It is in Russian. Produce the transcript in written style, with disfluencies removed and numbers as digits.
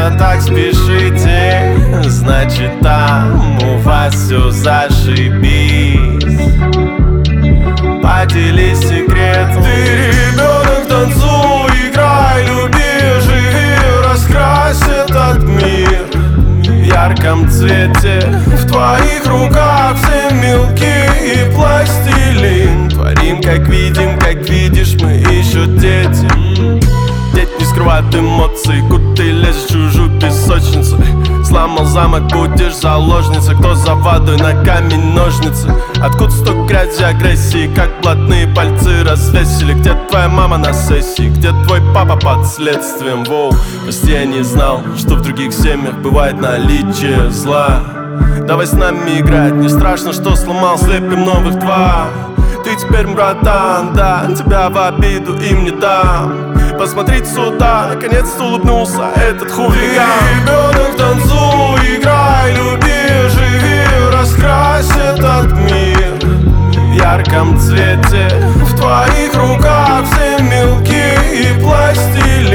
куда-то так спешите, значит там у вас все зашибись. Поделись секретом. Ты ребенок, танцуй, играй, люби, живи, раскрась этот мир в ярком цвете. В твоих руках все мелки и пластилин. Творим, как видим, как видишь, мы еще дети. Дети не скрывают эмоций, куда ты лезешь в чужую песочницу. Сломал замок, будешь заложницей. Кто за водой, на камень ножницы. Откуда столько грязи, агрессии, как блатные пальцы развесили. Где твоя мама на сессии, где твой папа под следствием? Воу, прости, я не знал, что в других семьях бывает наличие зла. Давай с нами играть, не страшно, что сломал, слепим новых два. Ты теперь братан, да, тебя в обиду им не дам. Посмотрите сюда, наконец-то улыбнулся этот хулиган. Ты ребенок, танцуй, играй, люби, живи, раскрась этот мир в ярком цвете. В твоих руках все мелки и пластилин.